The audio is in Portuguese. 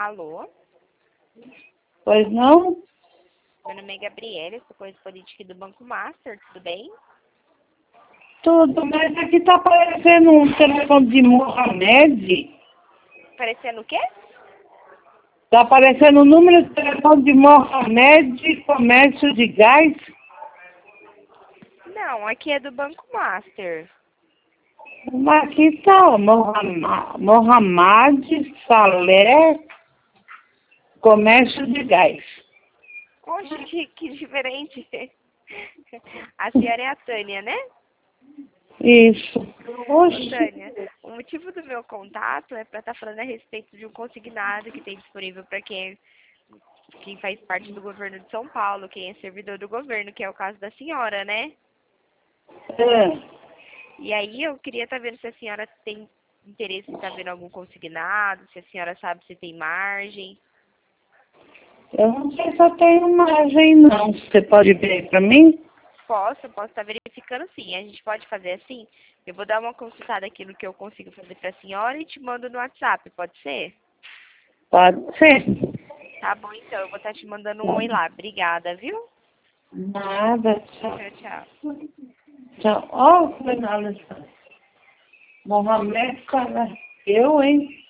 Alô? Pois não? Meu nome é Gabriela, sou correspondente aqui do Banco Master, tudo bem? Tudo, mas aqui tá aparecendo um telefone de Mohamed. Parecendo o quê? Tá aparecendo o número de telefone de Mohamed, comércio de gás. Não, aqui é do Banco Master. Mas aqui tá Mohamed Salé, comércio de gás. Oxe, que diferente. A senhora é a Tânia, né? Isso. Oxe. Tânia, o motivo do meu contato é para estar falando a respeito de um consignado que tem disponível para quem faz parte do governo de São Paulo, quem é servidor do governo, que é o caso da senhora, né? É. E aí eu queria estar vendo se a senhora tem interesse em estar vendo algum consignado, se a senhora sabe se tem margem. Eu não sei se eu tenho margem, não. Você pode ver para mim? Posso estar verificando sim. A gente pode fazer assim? Eu vou dar uma consultada aqui no que eu consigo fazer para a senhora e te mando no WhatsApp, pode ser? Pode ser. Tá bom, então. Eu vou estar te mandando um oi lá. Obrigada, viu? Nada. Tchau. Tchau, tchau. Tchau. Ó, Mohamed Salé. Eu, hein?